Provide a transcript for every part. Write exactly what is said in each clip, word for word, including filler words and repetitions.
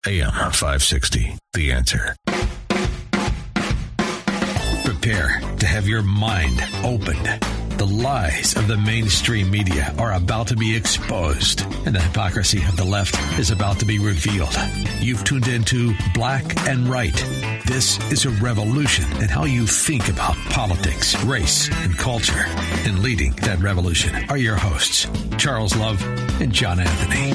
A M five sixty, The Answer. Prepare to have your mind opened. The lies of the mainstream media are about to be exposed, and the hypocrisy of the left is about to be revealed. You've tuned into Black and Right. This is a revolution in how you think about politics, race, and culture. And leading that revolution are your hosts, Charles Love and John Anthony.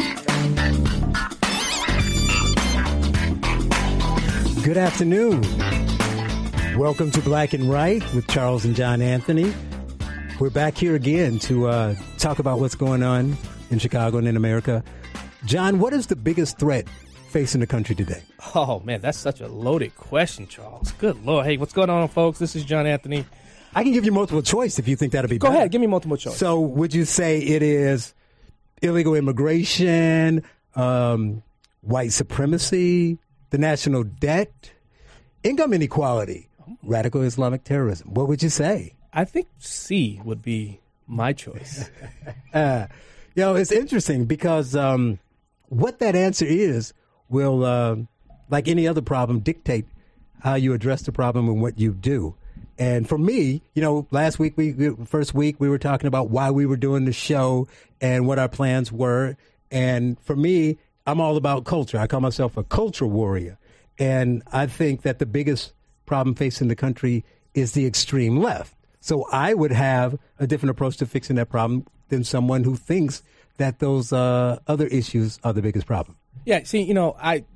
Good afternoon. Welcome to Black and Right with Charles and John Anthony. We're back here again to uh, talk about what's going on in Chicago and in America. John, what is the biggest threat facing the country today? Oh, man, that's such a loaded question, Charles. Good Lord. Hey, what's going on, folks? This is John Anthony. I can give you multiple choice if you think that'll be Go better. ahead. Give me multiple choice. So would you say it is illegal immigration, um, white supremacy, the national debt, income inequality, radical Islamic terrorism? What would you say? I think C would be my choice. uh, you know, it's interesting because um, what that answer is will, uh, like any other problem, dictate how you address the problem and what you do. And for me, you know, last week, we, we first week, we were talking about why we were doing the show and what our plans were. And for me, I'm all about culture. I call myself a culture warrior. And I think that the biggest problem facing the country is the extreme left. So I would have a different approach to fixing that problem than someone who thinks that those uh, other issues are the biggest problem. Yeah, see, you know, I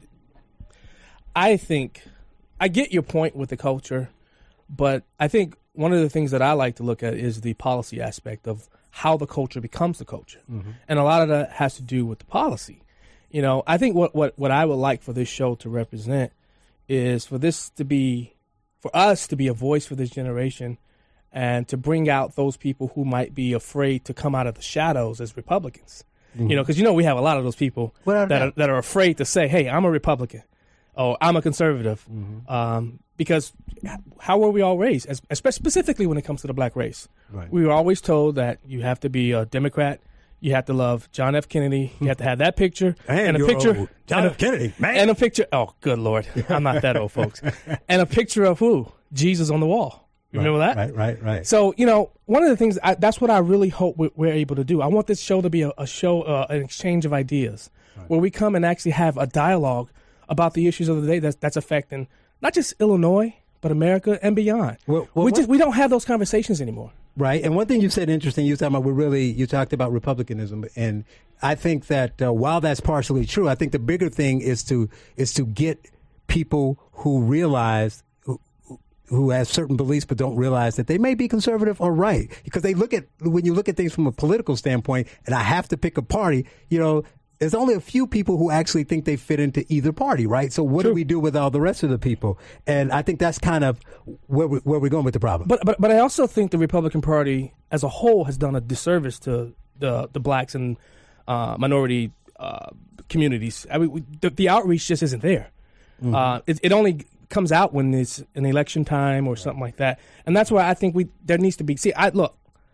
I think I get your point with the culture, but I think one of the things that I like to look at is the policy aspect of how the culture becomes the culture. Mm-hmm. And a lot of that has to do with the policy. You know, I think what, what, what I would like for this show to represent is for this to be, for us to be a voice for this generation and to bring out those people who might be afraid to come out of the shadows as Republicans. Mm-hmm. You know, because, you know, we have a lot of those people that are, that are afraid to say, hey, I'm a Republican or I'm a conservative. Mm-hmm. Um, because how were we all raised, as, specifically when it comes to the black race? Right. We were always told that you have to be a Democrat. You have to love John F. Kennedy. You have to have that picture and, and a picture. Old. John F. Kennedy, man. And a picture. Oh, good Lord. I'm not that old, folks. And a picture of who? Jesus on the wall. You remember right, that? Right, right, right. So, you know, one of the things, I, that's what I really hope we're, we're able to do. I want this show to be a, a show, uh, an exchange of ideas, right, where we come and actually have a dialogue about the issues of the day that's, that's affecting not just Illinois, but America and beyond. Well, well, we just we don't have those conversations anymore. Right. And one thing you said interesting, you were talking about, we're really, you talked about republicanism. And I think that uh, while that's partially true, I think the bigger thing is to is to get people who realize, who, who have certain beliefs but don't realize that they may be conservative or right. Because they look at, when you look at things from a political standpoint, and I have to pick a party, you know, there's only a few people who actually think they fit into either party, right? So what True. do we do with all the rest of the people? And I think that's kind of where, we, where we're going with the problem. But, but but I also think the Republican Party as a whole has done a disservice to the the blacks and uh, minority uh, communities. I mean, we, the, the outreach just isn't there. Mm-hmm. Uh, it, it only comes out when it's an election time or something like that. And that's why I think we there needs to be. See, I look,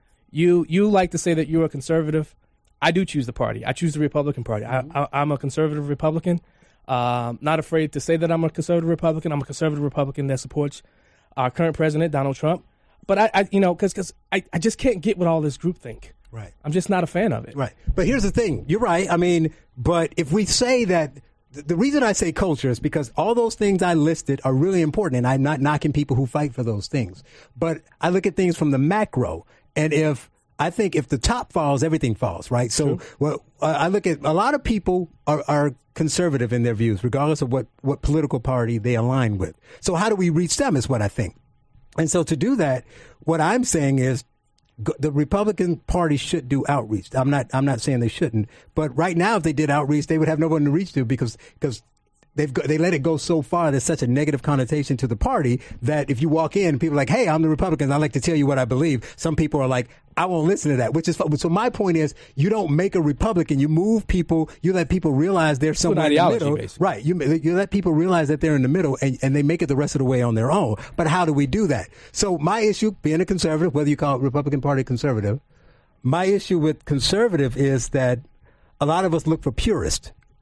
you you like to say that you're a conservative. I do choose the party. I choose the Republican Party. I, I, I'm a conservative Republican. Um, not afraid to say that I'm a conservative Republican. I'm a conservative Republican that supports our current president, Donald Trump. But I, I you know, because because I, I just can't get with all this groupthink. Right. I'm just not a fan of it. Right. But here's the thing. You're right. I mean, but if we say that, the reason I say culture is because all those things I listed are really important, and I'm not knocking people who fight for those things. But I look at things from the macro, and if I think if the top falls, everything falls, right? So well, I look at a lot of people are, are conservative in their views, regardless of what, what political party they align with. So how do we reach them is what I think. And so to do that, what I'm saying is the Republican Party should do outreach. I'm not I'm not saying they shouldn't. But right now, if they did outreach, they would have no one to reach to because because They've go, they let it go so far. There's such a negative connotation to the party that if you walk in, people are like, hey, I'm the Republican. I like to tell you what I believe. Some people are like, I won't listen to that, which is so my point is you don't make a Republican. You move people. You let people realize they're somewhere in the middle. Basically. Right. You, you let people realize that they're in the middle and, and they make it the rest of the way on their own. But how do we do that? So my issue, being a conservative, whether you call it Republican Party conservative, my issue with conservative is that a lot of us look for purists.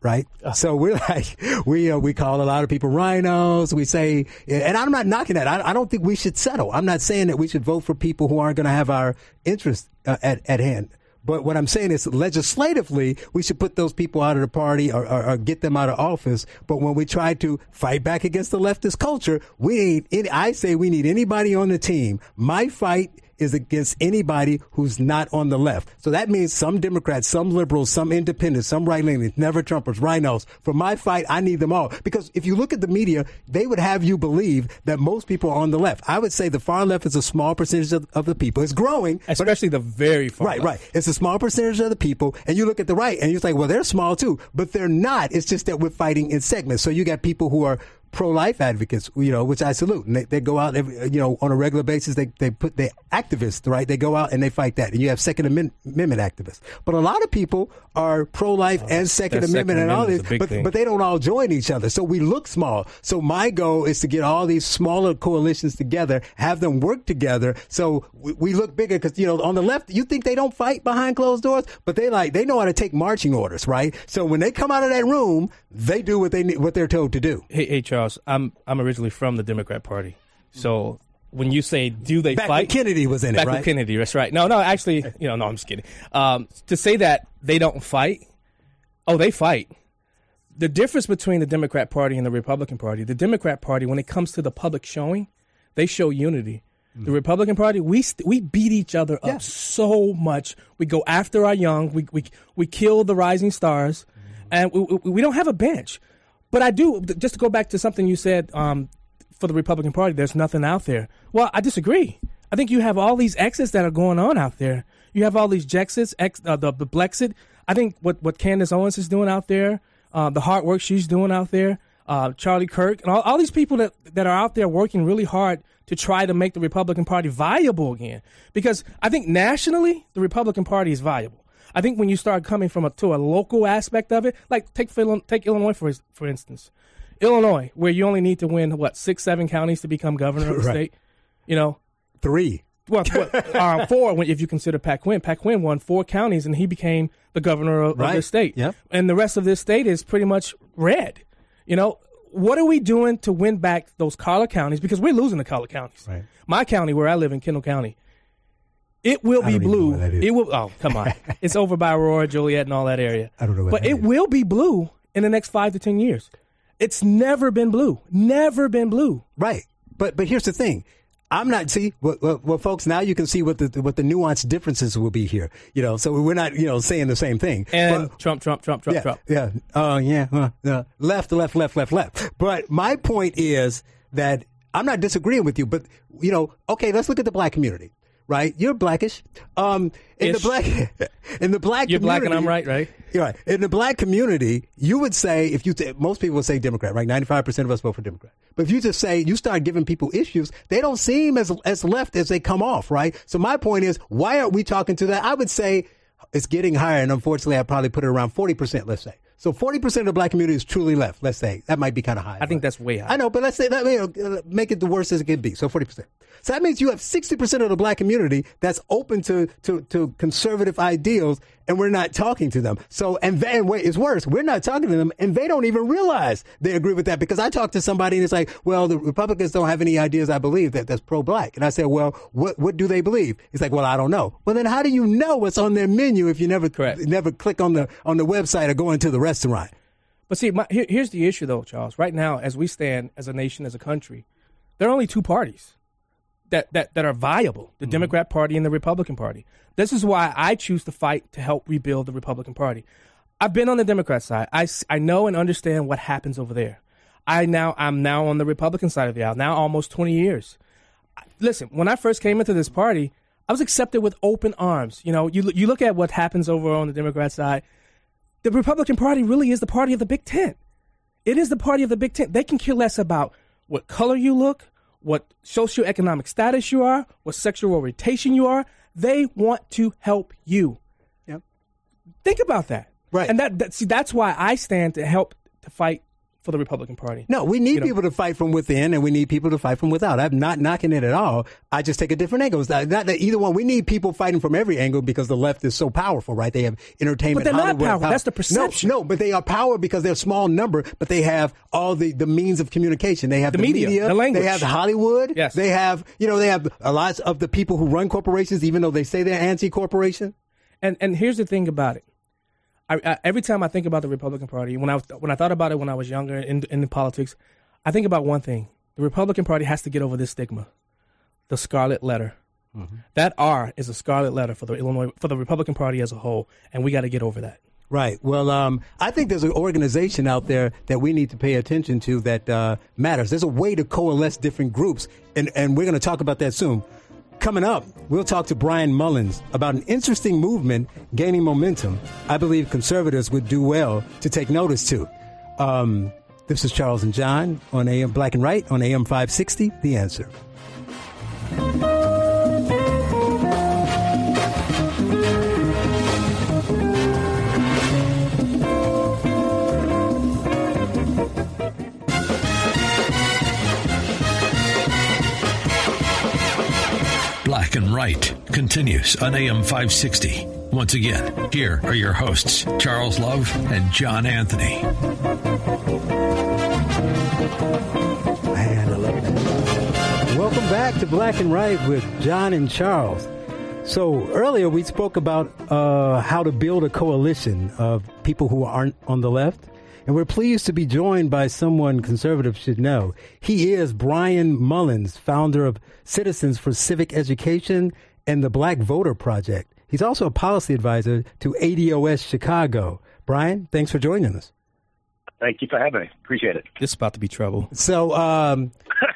right? So we're like, we uh, we call a lot of people rhinos. We say, and I'm not knocking that. I, I don't think we should settle. I'm not saying that we should vote for people who aren't going to have our interests uh, at, at hand. But what I'm saying is legislatively, we should put those people out of the party or, or, or get them out of office. But when we try to fight back against the leftist culture, we need, any, I say we need anybody on the team. My fight is against anybody who's not on the left. So that means some Democrats, some liberals, some independents, some right-leaning, never Trumpers, rhinos. For my fight, I need them all. Because if you look at the media, they would have you believe that most people are on the left. I would say the far left is a small percentage of, of the people. It's growing. Especially the very far Right, left. right. It's a small percentage of the people. And you look at the right and you're like, well, they're small too. But they're not. It's just that we're fighting in segments. So you got people who are pro-life advocates, you know, which I salute. And they, they go out, every, you know, on a regular basis. They they put they activists, right? They go out and they fight that. And you have Second Amendment activists. But a lot of people are pro-life oh, and Second Amendment Second and all this, but thing. but they don't all join each other. So we look small. So my goal is to get all these smaller coalitions together, have them work together, so we, we look bigger. Because you know, on the left, you think they don't fight behind closed doors, but they like they know how to take marching orders, right? So when they come out of that room, they do what they what they're told to do. Hey, hey Charles. I'm I'm originally from the Democrat Party, so when you say do they back fight, when Kennedy was in back it, right? when Kennedy, that's right. No, no, actually, you know, no, I'm just kidding. Um, to say that they don't fight, oh, they fight. The difference between the Democrat Party and the Republican Party, the Democrat Party, when it comes to the public showing, they show unity. The Republican Party, we st- we beat each other up yeah. so much. We go after our young. We we we kill the rising stars, mm-hmm. and we, we we don't have a bench. But I do, just to go back to something you said, um, for the Republican Party, there's nothing out there. Well, I disagree. I think you have all these exits that are going on out there. You have all these Jexits, ex, uh, the, the Blexit. I think what, what Candace Owens is doing out there, uh, the hard work she's doing out there, uh, Charlie Kirk, and all, all these people that, that are out there working really hard to try to make the Republican Party viable again. Because I think nationally, the Republican Party is viable. I think when you start coming from a, to a local aspect of it, like take take Illinois for for instance, Illinois, where you only need to win what six, seven counties to become governor of the right. state, you know, three, well, uh, four if you consider Pat Quinn. Pat Quinn won four counties and he became the governor of, right. of the state. Yep. And the rest of this state is pretty much red. You know, what are we doing to win back those collar counties? Because we're losing the collar counties. Right. My county, where I live in Kendall County. It will be blue. It will. Oh, come on! It's over by Aurora, Joliet, and all that area. I don't know what But that it is. will be blue in the next five to ten years. It's never been blue. Never been blue. Right. But but here's the thing. I'm not see well, well, well folks. Now you can see what the what the nuanced differences will be here. You know, so we're not you know saying the same thing. And but, Trump, Trump, Trump, Trump, yeah, Trump. Yeah. Oh uh, yeah. Uh, uh, left, left, left, left, left. But my point is that I'm not disagreeing with you. But you know, okay, let's look at the black community. Right, you're blackish. Um, in Ish. the black, in the black, you're community, black and I'm right, right? You're right. In the black community, you would say if you th- most people would say Democrat, right? Ninety-five percent of us vote for Democrat. But if you just say you start giving people issues, they don't seem as as left as they come off, right? So my point is, why aren't we talking to that? I would say it's getting higher, and unfortunately, I'd probably put it around forty percent. Let's say. So forty percent of the black community is truly left. Let's say that might be kind of high. I think that's way high. I know, but let's say that you know, make it the worst as it can be. So forty percent. So that means you have sixty percent of the black community that's open to, to, to conservative ideals, and we're not talking to them. So, and then wait, it's worse. We're not talking to them, and they don't even realize they agree with that. Because I talked to somebody, and it's like, well, the Republicans don't have any ideas, I believe, that that's pro-black. And I said, well, what what do they believe? It's like, well, I don't know. Well, then how do you know what's on their menu if you never Correct. never click on the on the website or go into the restaurant? But see, my, here, here's the issue, though, Charles. Right now, as we stand as a nation, as a country, there are only two parties that, that, that are viable, the mm-hmm. Democrat Party and the Republican Party. This is why I choose to fight to help rebuild the Republican Party. I've been on the Democrat side. I, I know and understand what happens over there. I now, I'm now on the Republican side of the aisle, now almost twenty years. Listen, when I first came into this party, I was accepted with open arms. You know, you, you look at what happens over on the Democrat side. The Republican Party really is the party of the Big Tent. It is the party of the Big Tent. They can care less about what color you look, what socioeconomic status you are, what sexual orientation you are. They want to help you. Yep. Think about that. Right. And that, that see, that's why I stand to help to fight for the Republican Party. No, we need you know? people to fight from within, and we need people to fight from without. I'm not knocking it at all. I just take a different angle. It's not, not that either one. We need people fighting from every angle because the left is so powerful, right? They have entertainment. But they're Hollywood, not powerful. power. That's the perception. No, no, but they are power because they're a small number, but they have all the, the means of communication. They have the, the media, media, the language. They have Hollywood. Yes. They have, you know, they have a lot of the people who run corporations, even though they say they're anti-corporation. And and here's the thing about it. I, I, every time I think about the Republican Party, when I when I thought about it when I was younger in in the politics, I think about one thing: the Republican Party has to get over this stigma, the scarlet letter. Mm-hmm. That R is a scarlet letter for the Illinois for the Republican Party as a whole, and we got to get over that. Right. Well, um, I think there's an organization out there that we need to pay attention to that uh, matters. There's a way to coalesce different groups, and and we're going to talk about that soon. Coming up, we'll talk to Brian Mullins about an interesting movement gaining momentum I believe conservatives would do well to take notice to. Um, this is Charles and John on A M Black and Right on A M five sixty, The Answer. Black and Right continues on A M five sixty. Once again, here are your hosts, Charles Love and John Anthony. Man, I love that. Welcome back to Black and Right with John and Charles. So earlier we spoke about uh, how to build a coalition of people who aren't on the left. And we're pleased to be joined by someone conservatives should know. He is Brian Mullins, founder of Citizens for Civic Education and the Black Voter Project. He's also a policy advisor to A D O S Chicago. Brian, thanks for joining us. Thank you for having me. Appreciate it. This is about to be trouble. So, um,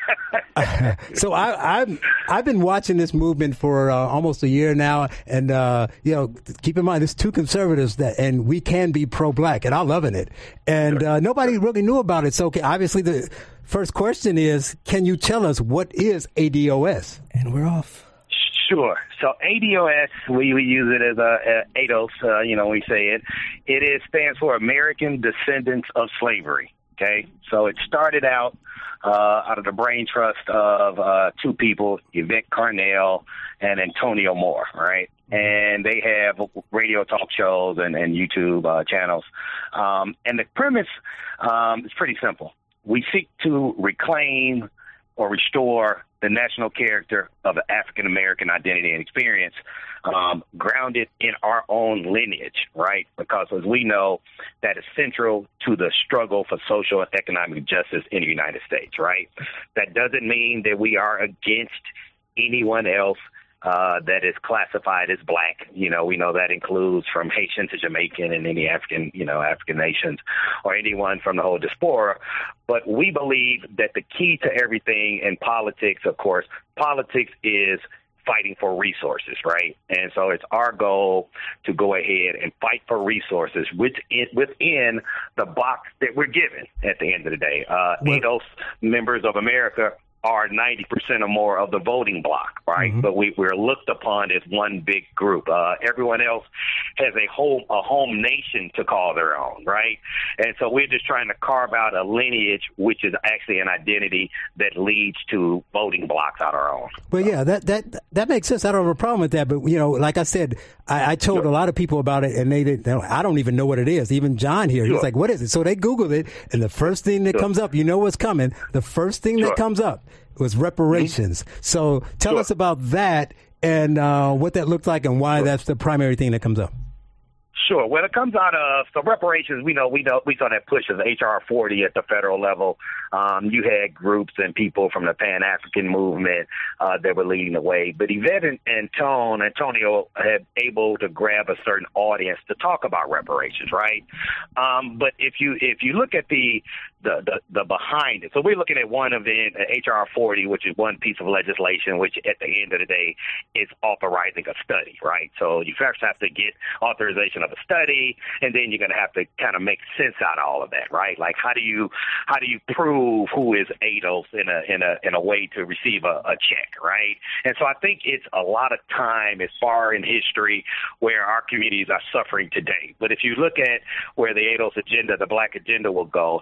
so I, I've I've been watching this movement for uh, almost a year now, and uh, you know, keep in mind, there's two conservatives that, and we can be pro-black, and I'm loving it. And uh, nobody really knew about it. So, okay, obviously, the first question is, can you tell us what is A D O S? And we're off. Sure. So A D O S, we, we use it as a, a A D O S, uh, you know, we say it. It is stands for American Descendants of Slavery. Okay, so it started out uh, out of the brain trust of uh, two people, Yvette Carnell and Antonio Moore, right? And they have radio talk shows and, and YouTube uh, channels. Um, and the premise um, is pretty simple. We seek to reclaim or restore the national character of an African-American identity and experience, um, grounded in our own lineage, right? Because as we know, that is central to the struggle for social and economic justice in the United States, right? That doesn't mean that we are against anyone else uh, that is classified as black. You know, we know that includes from Haitian to Jamaican and any African, you know, African nations or anyone from the whole diaspora. But we believe that the key to everything in politics, of course, politics is fighting for resources, right? And so it's our goal to go ahead and fight for resources within, within the box that we're given at the end of the day. Uh, well, A D O S members of America are ninety percent or more of the voting bloc, right? Mm-hmm. But we, we're looked upon as one big group. Uh, everyone else has a home, a home nation to call their own, right? And so we're just trying to carve out a lineage, which is actually an identity that leads to voting blocks out our own. Well, yeah, that that that makes sense. I don't have a problem with that. But, you know, like I said, I, I told sure. a lot of people about it, and they didn't. I don't even know what it is. Even John here, sure. he's like, what is it? So they Googled it, and the first thing that sure. comes up, you know what's coming, the first thing sure. that comes up was reparations. Mm-hmm. So tell sure. us about that and uh, what that looked like and why sure. that's the primary thing that comes up. Sure. Well, it comes out of so reparations. We know we know we saw that push of H R forty at the federal level. Um, you had groups and people from the Pan African movement uh, that were leading the way. But Yvette and, and Tone, Antonio had able to grab a certain audience to talk about reparations, right? Um, but if you if you look at the the, the the behind it, so we're looking at one event, H R forty, which is one piece of legislation, which at the end of the day is authorizing a study, right? So you first have to get authorization of a study, and then you're going to have to kind of make sense out of all of that, right? Like how do you how do you prove who is A D O S in a in a in a way to receive a, a check, right? And so I think it's a lot of time as far in history where our communities are suffering today. But if you look at where the A D O S agenda, the Black agenda will go, it's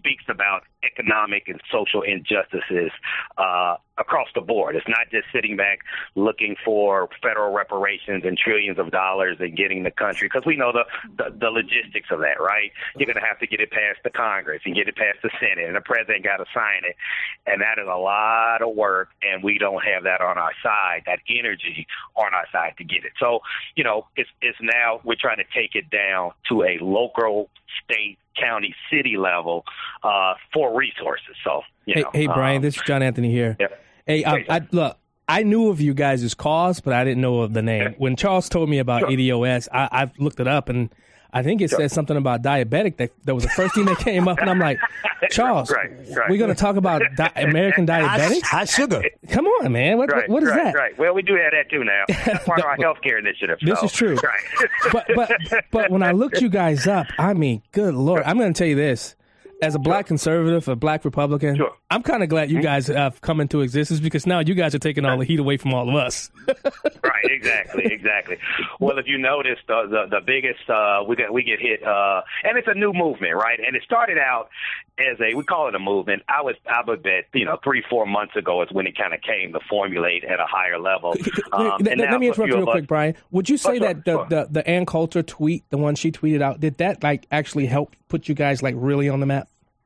speaks about economic and social injustices uh, across the board. It's not just sitting back looking for federal reparations and trillions of dollars and getting the country, because we know the, the, the logistics of that, right? You're going to have to get it past the Congress and get it past the Senate, and the president got to sign it. And that is a lot of work, and we don't have that on our side, that energy on our side to get it. So, you know, it's, it's now we're trying to take it down to a local, state, county, city level uh, for resources. So, you hey, know, hey, Brian, um, this is John Anthony here. Yeah. Hey, I, I, look, I knew of you guys' cause, but I didn't know of the name. Yeah. When Charles told me about Sure. A D O S, I, I looked it up, and I think it Sure. said something about diabetic. That, that was the first thing that came up, and I'm like, Charles, Right, right. we're going to talk about di- American diabetics? High sugar. Come on, man. What, Right, what is right, that? Right. Well, we do have that too now. That's part of our healthcare initiative. This so. is true. Right. but but but when I looked you guys up, I mean, good Lord, I'm going to tell you this. As a black conservative, a black Republican, Sure. I'm kind of glad you guys have come into existence, because now you guys are taking all the heat away from all of us. Right, exactly, exactly. Well, if you notice, the the, the biggest uh, we get we get hit, uh, and it's a new movement, right? And it started out as a we call it a movement. I was I would bet you know three four months ago is when it kind of came to formulate at a higher level. Um, let, and let now me for a interrupt few you real of us- quick, Brian. Would you say Oh, sure, that the, sure. the the Ann Coulter tweet, the one she tweeted out, did that like actually help put you guys like really on the map?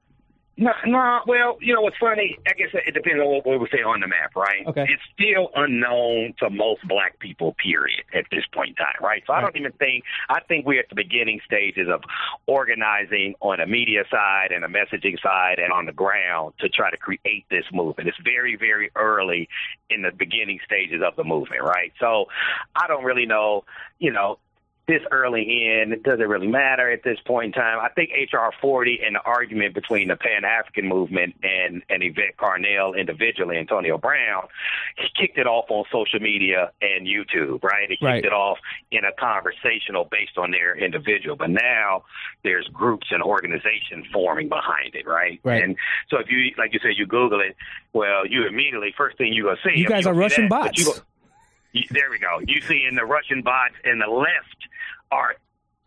No, no. Well, you know what's funny? I guess it depends on what we say on the map, right? Okay. It's still unknown to most black people, period, at this point in time, right? So I don't even think I think we're at the beginning stages of organizing on a media side and a messaging side and on the ground to try to create this movement. It's very, very early in the beginning stages of the movement, right? So I don't really know, you know. This early in, it doesn't really matter at this point in time. I think H R forty and the argument between the Pan-African movement and, and Yvette Carnell individually, Antonio Brown, he kicked it off on social media and YouTube, right? It kicked Right. it off in a conversational based on their individual. But now there's groups and organizations forming behind it, right? Right. And so if you, like you said, you Google it, well, you immediately, first thing you're going to see. You I mean, guys you'll are see Russian that, but bots. you go- You- There we go. You see in the Russian bots and the left are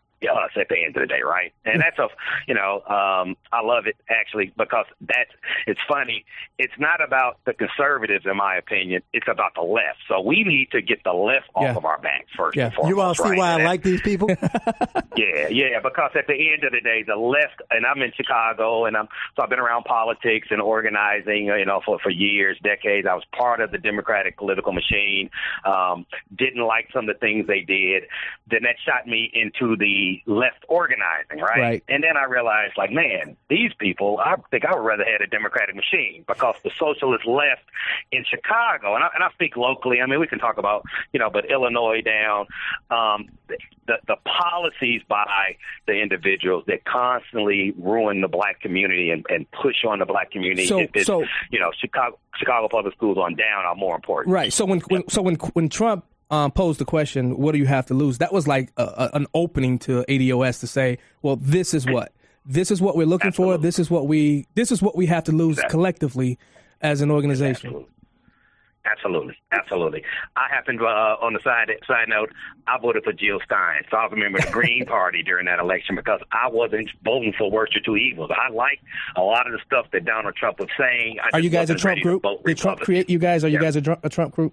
us at the end of the day, right? And that's a, you know, um, I love it actually because that's, it's funny. It's not about the conservatives, in my opinion. It's about the left. So we need to get the left off Yeah. of our backs first Yeah. and foremost. You all see right? why And I that- like these people? yeah, yeah, because at the end of the day, the left, and I'm in Chicago, and I'm so I've been around politics and organizing, you know, for, for years, decades. I was part of the Democratic political machine. Um, didn't like some of the things they did. Then that shot me into the left organizing, right? Right. And then I realized, like, man, these people, I think I would rather have a Democratic machine because the socialist left in Chicago, and I, and I speak locally. I mean, we can talk about, you know, but Illinois down, um, the, the policies by the individuals that constantly ruin the black community and, and push on the black community. So- It- it's, so- you know, Chicago, Chicago public schools on down are more important. Right. So when, when so when when Trump um, posed the question, "What do you have to lose?" That was like a, a, an opening to A D O S to say, "Well, this is what this is what we're looking Absolutely. for. This is what we this is what we have to lose Exactly. collectively as an organization." Absolutely. Absolutely, absolutely. I happen to, uh, on the side side note, I voted for Jill Stein. So I remember the Green Party during that election because I wasn't voting for worst of two evils. I liked a lot of the stuff that Donald Trump was saying. I Are just you guys a wasn't Trump ready to group? vote Did Trump Republican. create you guys? Are you Yeah. guys a, Dr- a Trump group?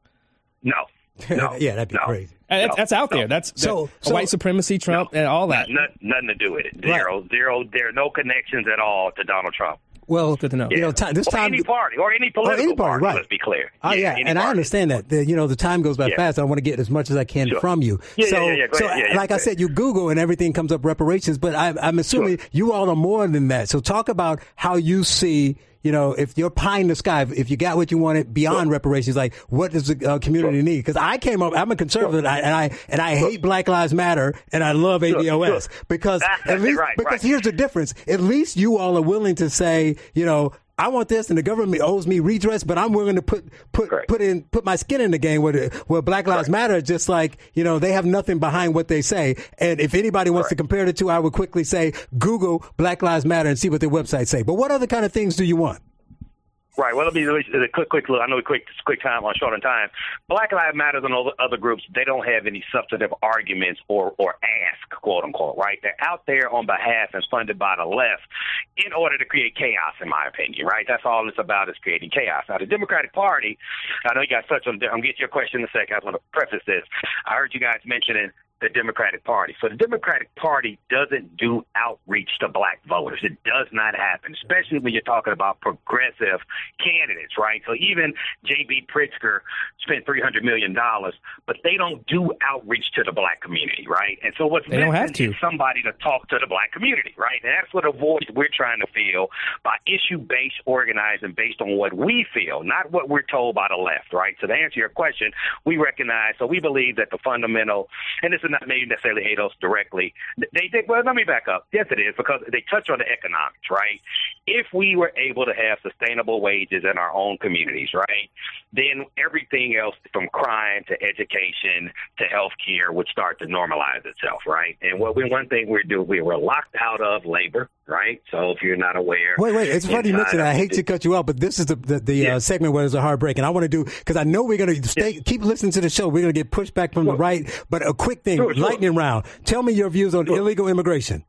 No. No. Yeah, that'd be no. crazy. Uh, That's, No, that's out no. there. That's So- that- so- white supremacy, Trump, and all that. Nothing, nothing to do with it. Zero, zero. There are no connections at all to Donald Trump. Well, Good to know. you know, ti- this or time any party or any political any party, right. Let's be clear. Oh yeah, any and I party. understand that. The, you know, the time goes by Yeah. fast. I want to get as much as I can Sure. from you. Yeah, yeah, so, yeah, yeah. Go so ahead. Yeah, yeah, like go I ahead. said, you Google and everything comes up reparations, but I, I'm assuming Sure. you all are more than that. So talk about how you see. You know, if you're pie in the sky, if you got what you wanted beyond Sure. reparations, like what does the uh, community Sure. need? Because I came up, I'm a conservative, and I and I, and I hate Black Lives Matter, and I love A D O S Sure. because That's at least right, because right. here's the difference. At least you all are willing to say, you know, I want this, and the government owes me redress, but I'm willing to put put Correct. put in put my skin in the game. Where the, where Black Lives Correct. Matter, just like you know, they have nothing behind what they say. And if anybody wants to Correct. compare the two, I would quickly say Google Black Lives Matter and see what their websites say. But what other kind of things do you want? Right. Well, let me a quick, quick look. I know a quick, quick time on short on time. Black Lives Matter and all the other groups, they don't have any substantive arguments or, or ask, quote unquote, right? They're out there on behalf and funded by the left in order to create chaos, in my opinion, right? That's all it's about, is creating chaos. Now, the Democratic Party, I know you guys touched on, I'm going to get your question in a second. I want to preface this. I heard you guys mentioning the Democratic Party. So the Democratic Party doesn't do outreach to black voters. It does not happen, especially when you're talking about progressive candidates, right? So even J B. Pritzker spent three hundred million dollars, but they don't do outreach to the black community, right? And so what's they don't have to. is somebody to talk to the black community, right? And that's what a voice we're trying to fill by issue-based organizing based on what we feel, not what we're told by the left, right? So to answer your question, we recognize, so we believe that the fundamental, and this is not maybe necessarily ADOS directly. They, they well, let me back up. Yes, it is, because they touch on the economics, right? If we were able to have sustainable wages in our own communities, right, then everything else from crime to education to health care would start to normalize itself, right? And what we one thing we're doing, we were locked out of labor, right? So if you're not aware. Wait, wait, it's funny you mentioned that. I hate to cut you off, but this is the the, the yeah. uh, segment where there's a hard break. And I want to do, because I know we're going to stay, yeah. keep listening to the show. We're going to get pushback from sure. the right. But a quick thing, sure, lightning sure. round. Tell me your views on sure. illegal immigration.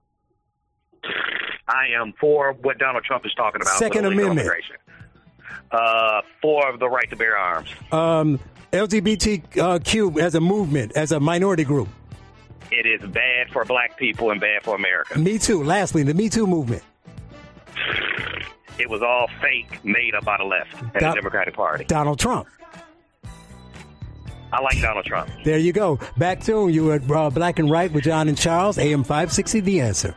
I am for what Donald Trump is talking about. Second Amendment. Uh, for the right to bear arms. Um, L G B T Q as a movement, as a minority group. It is bad for black people and bad for America. Me Too. Lastly, the Me Too movement. It was all fake, made up by the left and Do- the Democratic Party. Donald Trump. I like Donald Trump. There you go. Back to you at uh, Black and Right with John and Charles, A M five sixty, The Answer.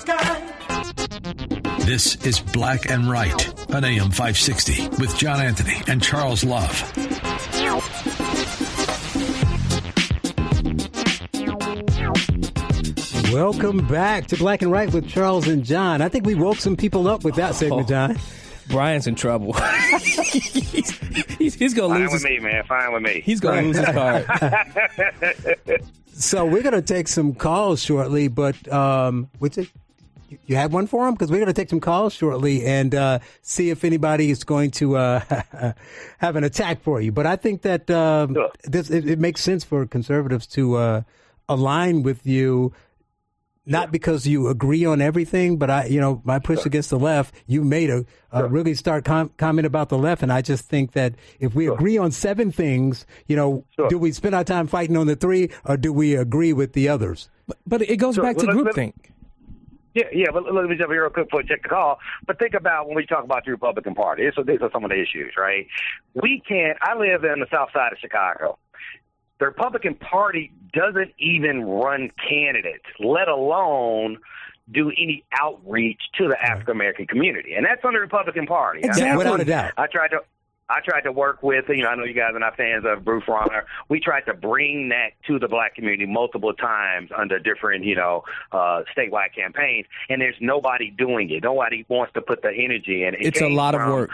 This is Black and Right on A M five sixty with John Anthony and Charles Love. Welcome back to Black and Right with Charles and John. I think we woke some people up with that segment, John. Oh, Brian's in trouble. he's he's, he's going to lose his... Fine with me, man. Fine with me. He's going to lose his card. So we're going to take some calls shortly, but um, what's it? You have one for him? Because we're going to take some calls shortly and uh, see if anybody is going to uh, have an attack for you. But I think that uh, sure. this it, it makes sense for conservatives to uh, align with you. Not sure. because you agree on everything, but I, you know, my push sure. against the left, you made a, a sure. really start com- comment about the left. And I just think that if we sure. agree on seven things, you know, sure. do we spend our time fighting on the three, or do we agree with the others? But, but it goes sure. back well, to groupthink. Yeah, yeah, but let me jump here real quick before I check the call. But think about when we talk about the Republican Party. These are, these are some of the issues, right? We can't, I live in the south side of Chicago. The Republican Party doesn't even run candidates, let alone do any outreach to the African American community, and that's on the Republican Party. Exactly. I mean, Without a doubt. I tried to. I tried to work with, you know, I know you guys are not fans of Bruce Rauner. We tried to bring that to the black community multiple times under different, you know, uh, statewide campaigns, and there's nobody doing it. Nobody wants to put the energy in. It it's a lot from, of work.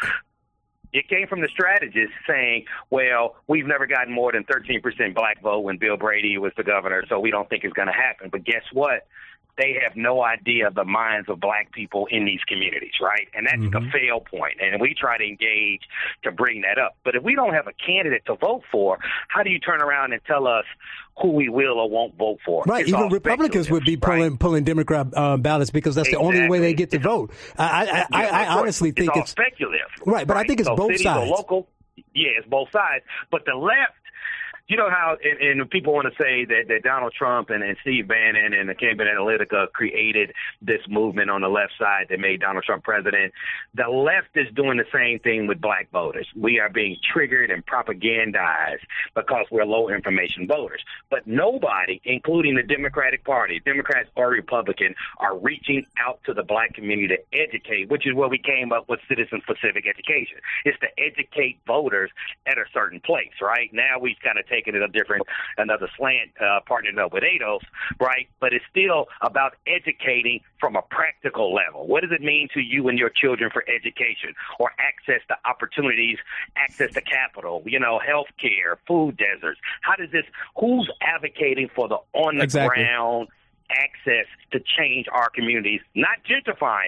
It came from the strategists saying, well, we've never gotten more than thirteen percent black vote when Bill Brady was the governor, so we don't think it's going to happen. But guess what? They have no idea of the minds of black people in these communities, right? And that's mm-hmm. the fail point. And we try to engage to bring that up. But if we don't have a candidate to vote for, how do you turn around and tell us who we will or won't vote for? Right. It's Even Republicans would be pulling right? pulling Democrat uh, ballots because that's exactly. the only way they get to it's vote. I, I, yeah, I, I honestly it's think all it's speculative. Right. But right? I think it's so both sides. Local, yeah, it's both sides. But the left, you know how, and, and people want to say that, that Donald Trump and, and Steve Bannon and the Cambridge Analytica created this movement on the left side that made Donald Trump president. The left is doing the same thing with black voters. We are being triggered and propagandized because we're low information voters. But nobody, including the Democratic Party, Democrats or Republican, are reaching out to the black community to educate, which is where we came up with citizen-specific education. It's to educate voters at a certain place, right? Now we've kind of taken it a different, another slant, uh, partnered up with ADOS, right? But it's still about educating from a practical level. What does it mean to you and your children for education or access to opportunities, access to capital, you know, health care, food deserts? How does this, who's advocating for the on the exactly. ground access to change our communities, not gentrify them,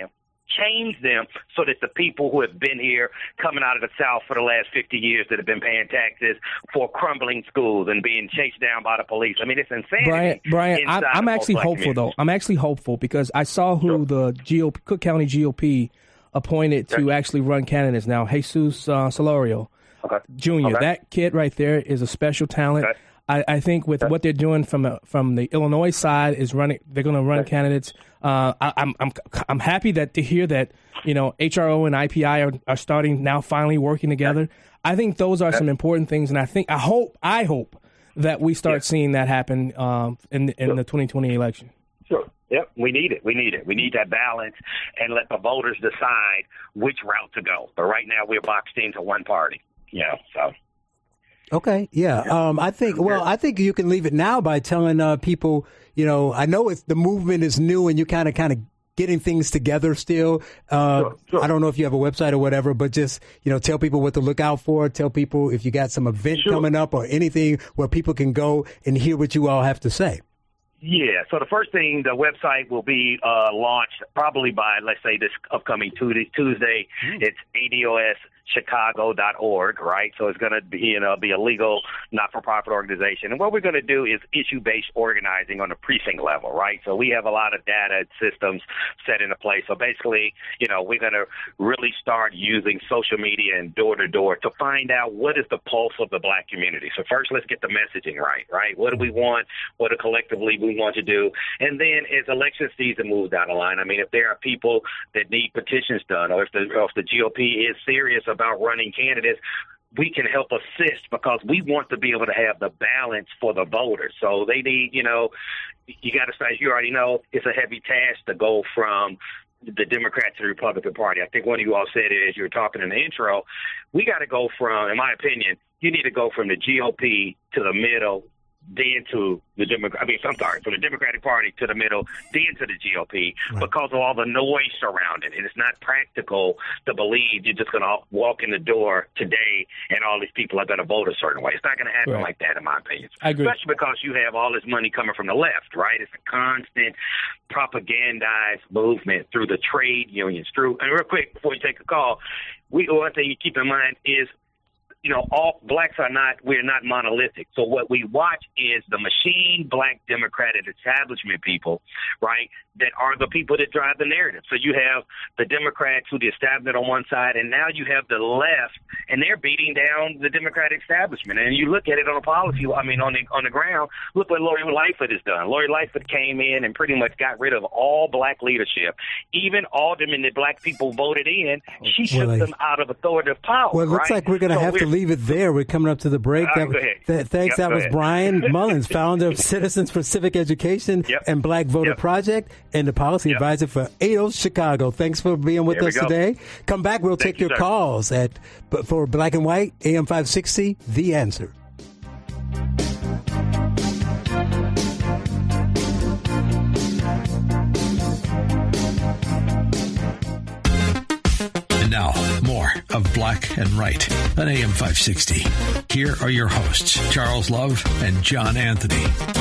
change them so that the people who have been here coming out of the South for the last fifty years that have been paying taxes for crumbling schools and being chased down by the police. I mean, it's insanity. Brian, Brian I'm, I'm actually hopeful, though. I'm actually hopeful because I saw who sure. the G O P, Cook County G O P appointed to okay. actually run candidates now, Jesus uh, Solorio okay. Junior Okay. That kid right there is a special talent. Okay. I, I think with okay. what they're doing from a, from the Illinois side is running. They're going to run okay. candidates. Uh, I, I'm I'm I'm happy that to hear that you know H R O and I P I are, are starting now finally working together. Okay. I think those are okay. some important things, and I think I hope I hope that we start yeah. seeing that happen um, in in sure. the twenty twenty election. Sure. Yep, we need it. We need it. We need that balance and let the voters decide which route to go. But right now we're boxed into one party. You know, so. Okay, yeah. Um, I think, well, I think you can leave it now by telling uh, people, you know, I know it's, the movement is new and you kind of, kind of getting things together still. Uh, sure, sure. I don't know if you have a website or whatever, but just, you know, tell people what to look out for. Tell people if you got some event sure. coming up or anything where people can go and hear what you all have to say. Yeah, so the first thing, the website will be uh, launched probably by, let's say, this upcoming Tuesday. Tuesday. Mm. It's A D O S Chicago dot org, right? So it's going to be, you know, be a legal, not-for-profit organization. And what we're going to do is issue-based organizing on the precinct level, right? So we have a lot of data and systems set into place. So basically, you know, we're going to really start using social media and door-to-door to find out what is the pulse of the black community. So first, let's get the messaging right, right? What do we want? What do collectively we want to do? And then as election season moves down the line, I mean, if there are people that need petitions done or if the, or if the G O P is serious about about running candidates, we can help assist because we want to be able to have the balance for the voters. So they need, you know, you got to say, you already know it's a heavy task to go from the Democrats to the Republican Party. I think one of you all said it as you were talking in the intro. We got to go from, in my opinion, you need to go from the G O P to the middle, then to the Democrat. I mean, I'm sorry, from the Democratic Party to the middle, then to the G O P, right. because of all the noise surrounding it. It's not practical to believe you're just going to walk in the door today and all these people are going to vote a certain way. It's not going to happen right. like that, in my opinion. I agree. Especially because you have all this money coming from the left, right? It's a constant propagandized movement through the trade unions. Through and real quick before you take a call, we one thing you keep in mind is, you know, all blacks are not, we're not monolithic. So what we watch is the machine black Democratic establishment people, right, that are the people that drive the narrative. So you have the Democrats who the establishment on one side, and now you have the left, and they're beating down the Democratic establishment. And you look at it on a policy, I mean, on the on the ground, look what Lori Lightfoot has done. Lori Lightfoot came in and pretty much got rid of all black leadership. Even aldermen that black people voted in, she shook well, them out of authoritative power. Well, it looks right? like we're going to so have to leave it there. We're coming up to the break. Uh, that, go ahead. That, thanks. Yep, that was ahead. Brian Mullins, founder of Citizens for Civic Education yep. and Black Voter yep. Project, and the policy yep. advisor for A D O S Chicago. Thanks for being with there us today. Come back. We'll Thank take you, your sir. calls at for Black and White, A M five sixty, The Answer. And now, more of Black and Right on A M five sixty. Here are your hosts, Charles Love and John Anthony.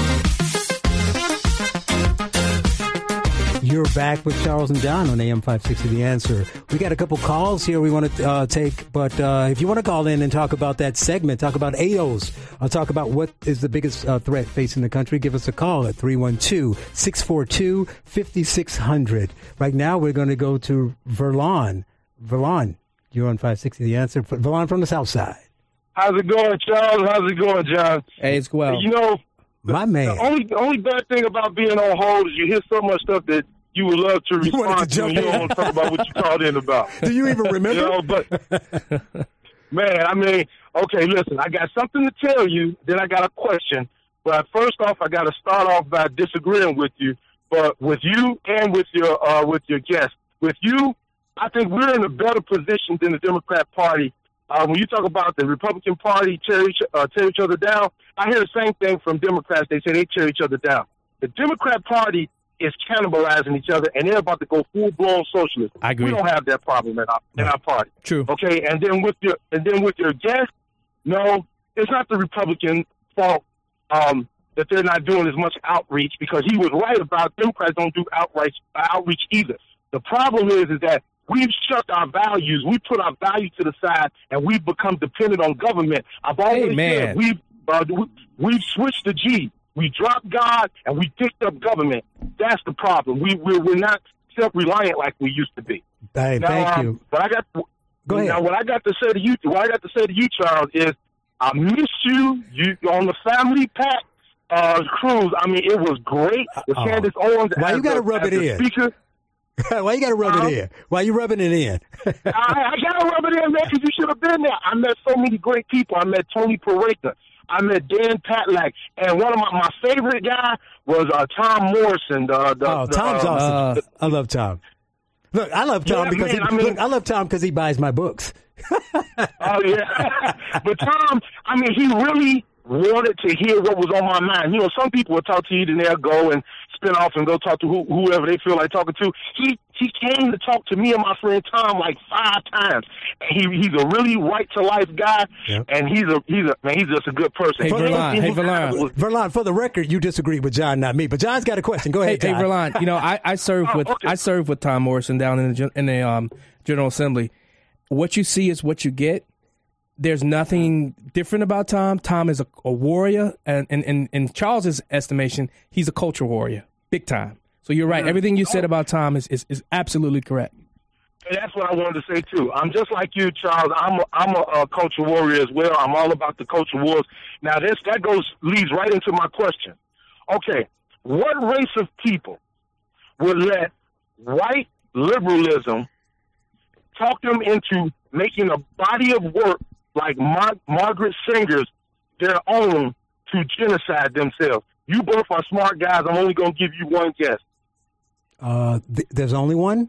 You're back with Charles and John on A M five sixty, The Answer. We got a couple calls here we want to uh, take, but uh, if you want to call in and talk about that segment, talk about A O S, or talk about what is the biggest uh, threat facing the country, give us a call at three one two, six four two, five six zero zero. Right now, we're going to go to Verlon. Verlon, you're on five sixty, The Answer. Verlon from the South Side. How's it going, Charles? How's it going, John? Hey, it's well. You know, my man. The only, the only bad thing about being on hold is you hear so much stuff that you would love to respond to, to and you don't want to talk about what you called in about. Do you even remember? You know, but, man, I mean, okay, listen, I got something to tell you, then I got a question. But first off, I got to start off by disagreeing with you, but with you and with your uh, with your guest. With you, I think we're in a better position than the Democrat Party. Uh, when you talk about the Republican Party tear each, uh, tear each other down, I hear the same thing from Democrats. They say they tear each other down. The Democrat Party is cannibalizing each other, and they're about to go full-blown socialism. I agree. We don't have that problem in our, in our party. True. Okay, and then with your and then with your guest, no, it's not the Republican fault um, that they're not doing as much outreach, because he was right about Democrats don't do outreach outreach either. The problem is, is that we've shut our values. We put our values to the side, and we've become dependent on government. I've always Amen. said we've uh, we've switched the G. We dropped God and we picked up government. That's the problem. We we're, we're not self-reliant like we used to be. Hey, now, thank um, you. But I got Go ahead. Now, what I got to say to you, what I got to say to you, Charles, is I miss you. You on the Family Pack uh, cruise. I mean, it was great with Uh-oh. Candace Owens. Why as you got to the, rub as it the in? Speaker. Why you got to rub Uh-huh. it in? Why you rubbing it in? I, I got to rub it in, man, because you should have been there. I met so many great people. I met Tony Pareka. I met Dan Patlak. And one of my, my favorite guy was uh, Tom Morrison. The, the, oh, the, Tom's uh, awesome. uh, I love Tom. Look, I love Tom Yeah, because man, he, I mean- look, I love Tom because he buys my books. Oh, yeah. But Tom, I mean, he really wanted to hear what was on my mind. You know, some people will talk to you, then they'll go and spin off and go talk to who, whoever they feel like talking to. He he came to talk to me and my friend Tom like five times. He he's a really right to life guy, Yep. and he's a he's a man. He's just a good person. Hey, For Verlon, him, hey, he was- Verlon. Verlon, for the record, you disagree with John, not me. But John's got a question. Go Hey, ahead, hey, John. Verlon, you know, I, I served Oh, with okay. I served with Tom Morrison down in the gen- in the um, General Assembly. What you see is what you get. There's nothing different about Tom. Tom is a, a warrior, and in in in Charles's estimation, he's a culture warrior, big time. So you're right. Everything you said about Tom is, is, is absolutely correct. And that's what I wanted to say too. I'm just like you, Charles. I'm a, I'm a, a culture warrior as well. I'm all about the culture wars. Now this that goes leads right into my question. Okay, what race of people would let white liberalism talk them into making a body of work like Mar- Margaret Sanger's their own to genocide themselves? You both are smart guys. I'm only going to give you one guess. Uh, th- there's only one?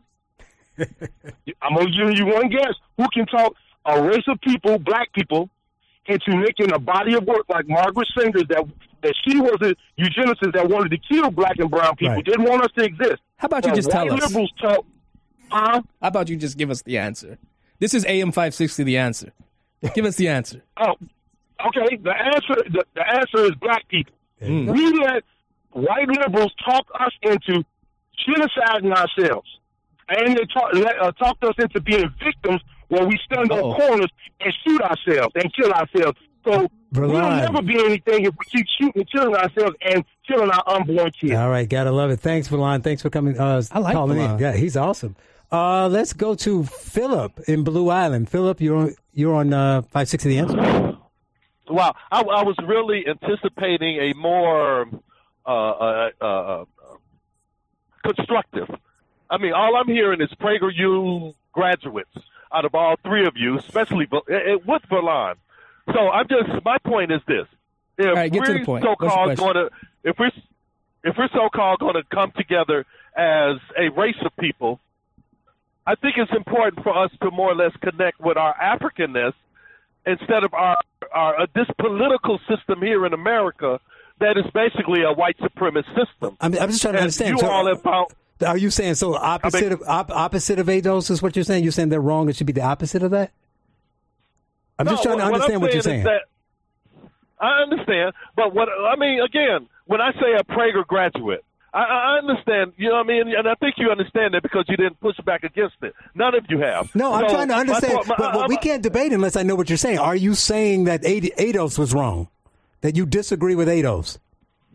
I'm going to give you one guess. Who can talk a race of people, black people, into making a body of work like Margaret Sanger, that that she was a eugenicist that wanted to kill black and brown people, Right. didn't want us to exist. How about you But just tell white us? liberals talk, huh? How about you just give us the answer? This is A M five sixty, the answer. Give us the answer. Oh, okay. The answer the, the answer is black people. Mm. We let white liberals talk us into genociding ourselves, and they talk, let, uh, talked us into being victims where we stand Uh-oh. on corners and shoot ourselves and kill ourselves. So we'll Verlon. never be anything if we keep shooting and killing ourselves and killing our unborn kids. All right, gotta love it. Thanks, Verlon. Thanks for coming. Uh, I like calling in. Verlon. Yeah, he's awesome. Uh, let's go to Philip in Blue Island. Philip, you're on, you're on uh, five sixty The Answer. Wow, I, I was really anticipating a more uh, uh, uh, constructive. I mean, all I'm hearing is PragerU graduates out of all three of you, especially Ver- eh, eh, with Verlon. So I'm just, my point is this: if All right, get to we're the point. What's your so-called question? going to, if we're if we're so-called going to come together as a race of people, I think it's important for us to more or less connect with our Africanness instead of our, our uh, this political system here in America that is basically a white supremacist system. I'm, I'm just trying to And understand. you So, all have found, are you saying so opposite I mean- of op, opposite of A D O S is what you're saying? You're saying they're wrong. It should be the opposite of that. I'm no, just trying to what, understand what, what I'm you're saying saying. is that I understand, but what I mean again, when I say a Prager graduate, I, I understand. You know what I mean, and I think you understand that because you didn't push back against it. None of you have. No, I'm So, trying to my understand. point- my- but, but we I'm- can't debate unless I know what you're saying. Are you saying that A D O S was wrong? That you disagree with A D O S?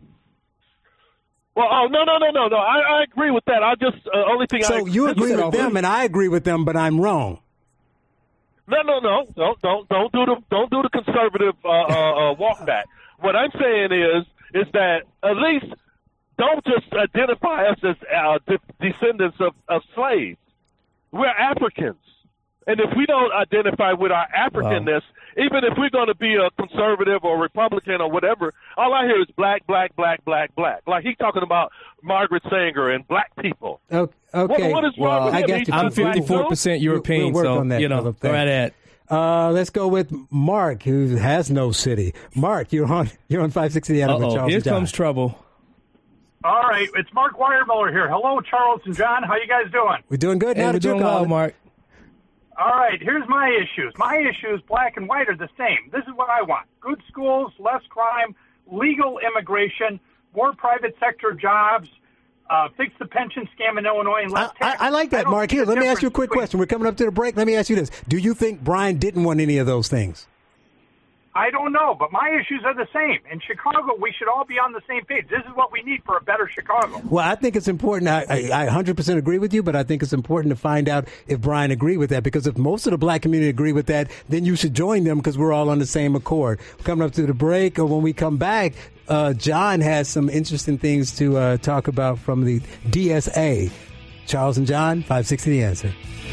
Well, oh no, no, no, no, no. I, I agree with that. I just uh, only thing. So I, you agree said with all them, three. and I agree with them, but I'm wrong. No, no, no, don't, don't, don't do the, don't do the conservative uh, uh, uh, walk back. What I'm saying is, is that at least don't just identify us as uh, de- descendants of, of slaves. We're Africans, and if we don't identify with our Africanness, even if we're going to be a conservative or Republican or whatever, all I hear is black, black, black, black, black. Like he's talking about Margaret Sanger and black people. Okay. okay. What- what is wrong with I him? got He's you. I'm Black too? fifty-four percent European, We'll work so on that, you know, Philip. go right ahead. Uh, let's go with Mark, who has no city. Mark, you're on. You're on five sixty. The Uh Answer with oh, Charles here and John. comes trouble. All right, it's Mark Weiermiller here. Hello, Charles and John. How you guys doing? We're doing good Hey, now we're that you're doing well, calling. Mark. All right, here's my issues. My issues, black and white, are the same. This is what I want. Good schools, less crime, legal immigration, more private sector jobs, uh, fix the pension scam in Illinois and less I, tax. I, I like that, I Mark. Here, let me ask you a quick between, question. We're coming up to the break. Let me ask you this. Do you think Brian didn't want any of those things? I don't know, but my issues are the same. In Chicago, we should all be on the same page. This is what we need for a better Chicago. Well, I think it's important. I, I, I one hundred percent agree with you, but I think it's important to find out if Brian agreed with that, because if most of the black community agree with that, then you should join them because we're all on the same accord. Coming up to the break, or when we come back, uh, John has some interesting things to uh, talk about from the D S A. Charles and John, five sixty The Answer.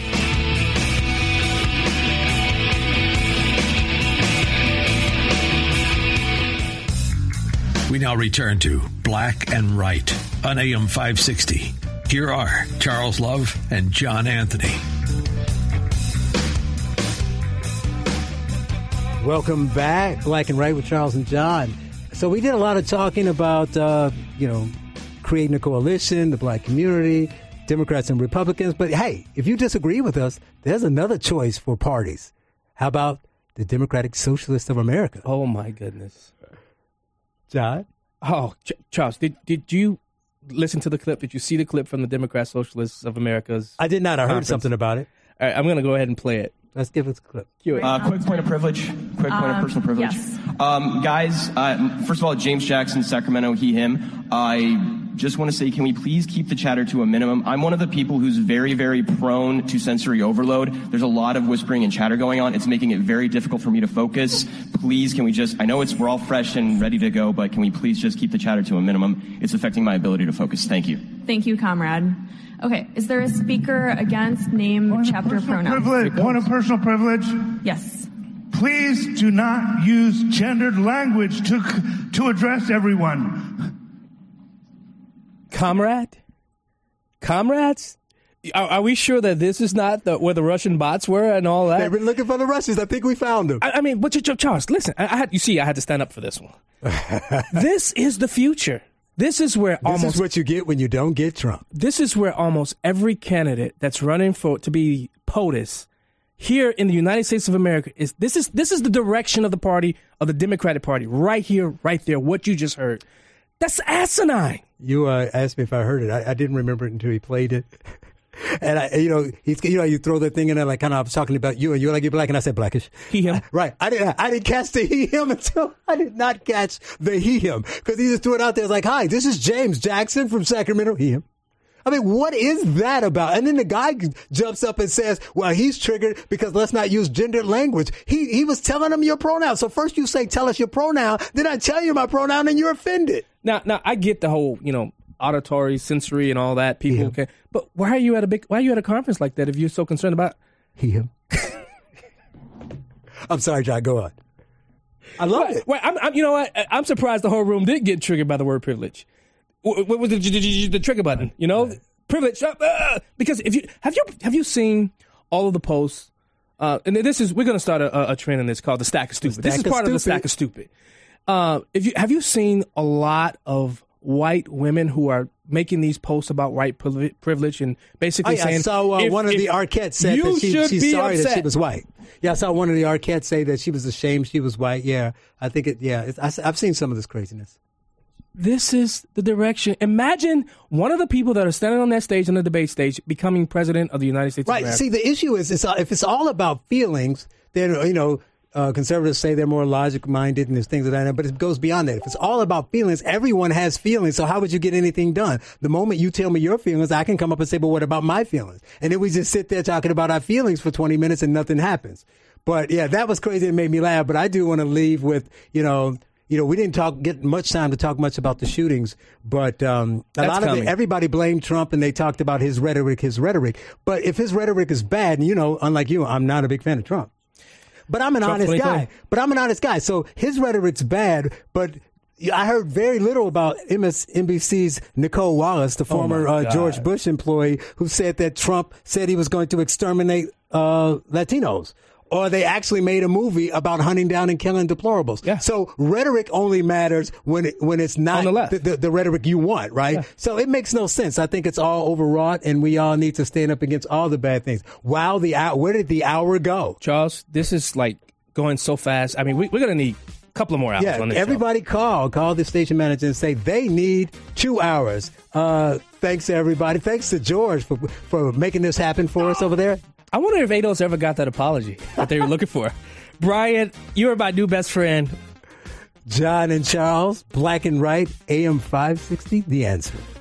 We now return to Black and Right on A M five sixty. Here are Charles Love and John Anthony. Welcome back, Black and Right with Charles and John. So we did a lot of talking about, uh, you know, creating a coalition, the black community, Democrats and Republicans. But hey, if you disagree with us, there's another choice for parties. How about the Democratic Socialists of America? Oh, my goodness. John? Oh, Ch- Charles, did did you listen to the clip? Did you see the clip from the Democrat Socialists of America's I did not. I conference? heard something about it. All right, I'm going to go ahead and play it. Let's give us a clip. Cue it. Uh, quick point of privilege. Quick point of Um, personal privilege. yes. Um, guys, uh, first of all, James Jackson, Sacramento, he, him. I just want to say, can we please keep the chatter to a minimum? I'm one of the people who's very, very prone to sensory overload. There's a lot of whispering and chatter going on. It's making it very difficult for me to focus. Please, can we just, I know it's, we're all fresh and ready to go, but can we please just keep the chatter to a minimum? It's affecting my ability to focus. Thank you. Thank you, comrade. Okay, is there a speaker against name, Point chapter, of personal pronouns? privilege. Point of personal privilege. Yes. Please do not use gendered language to to address everyone. Comrade? Comrades? Are, are we sure that this is not the, where the Russian bots were and all that? They've been looking for the Russians. I think we found them. I, I mean, but Charles, listen, I, I had, you see, I had to stand up for this one. This is the future. This is where This almost is what you get when you don't get Trump. this is where almost every candidate that's running for to be POTUS here in the United States of America is this is this is the direction of the party, of the Democratic Party, right here, right there. What you just heard, that's asinine. You uh, asked me if I heard it. I, I didn't remember it until he played it. And I, you know, he's, you know, you throw that thing in there, like kind of I was talking about you, and you're like you're black, and I said blackish. He him. I, right. I didn't. I didn't catch the he him until I did not catch the he him because he just threw it out there. It's like, hi, this is James Jackson from Sacramento. He him. I mean, what is that about? And then the guy jumps up and says, well, he's triggered because let's not use gendered language. He he was telling him your pronoun. So first you say, tell us your pronoun. Then I tell you my pronoun and you're offended. Now, now I get the whole, you know, auditory, sensory, and all that. People Yeah. can, but why are you at a big? Why are you at a conference like that if you're so concerned about he him? I'm sorry, John. Go on. I love Well, it. well, I'm, I'm, you know what? I'm surprised the whole room did get triggered by the word privilege. What what was the, the trigger button? You know, privilege. Uh, uh, because if you have you have you seen all of the posts? Uh, and this is we're going to start a, a trend in this called the stack of stupid. This is stack of part of the stupid. stack of stupid. Uh, if you have you seen a lot of white women who are making these posts about white privi- privilege and basically Oh, yeah, saying I saw uh, if- one of if the Arquettes said you that she, should she's be sorry that she upset. was white. Yeah, I saw one of the Arquettes say that she was ashamed she was white. Yeah, I think it. Yeah, it's, I, I've seen some of this craziness. This is the direction. Imagine one of the people that are standing on that stage, on the debate stage, becoming president of the United States of Right. America. See, the issue is, it's, if it's all about feelings, then, you know, uh, conservatives say they're more logic-minded and there's things of that nature, but it goes beyond that. If it's all about feelings, everyone has feelings, so how would you get anything done? The moment you tell me your feelings, I can come up and say, but what about my feelings? And then we just sit there talking about our feelings for twenty minutes and nothing happens. But, yeah, that was crazy. It made me laugh, but I do want to leave with, you know, You know, we didn't talk get much time to talk much about the shootings, but um, a That's lot of coming. it, everybody blamed Trump and they talked about his rhetoric, his rhetoric. But if his rhetoric is bad, and you know, unlike you, I'm not a big fan of Trump. But I'm an Trump honest twenty twenty. guy. But I'm an honest guy. So his rhetoric's bad, but I heard very little about M S N B C's Nicole Wallace, the former my uh, George God. Bush employee, who said that Trump said he was going to exterminate uh, Latinos. Or they actually made a movie about hunting down and killing deplorables. Yeah. So rhetoric only matters when it, when it's not On the left. The, the, the rhetoric you want, right? Yeah. So it makes no sense. I think it's all overwrought, and we all need to stand up against all the bad things. Wow, the hour, where did the hour go? Charles, this is like going so fast. I mean, we, we're going to need couple of more hours Yeah, on this everybody show. call. Call the station manager and say they need two hours. Uh, thanks to everybody. Thanks to George for for making this happen for us over there. I wonder if Ados ever got that apology that they were looking for. Brian, you're my new best friend. John and Charles, Black and Right, A M five sixty, The Answer.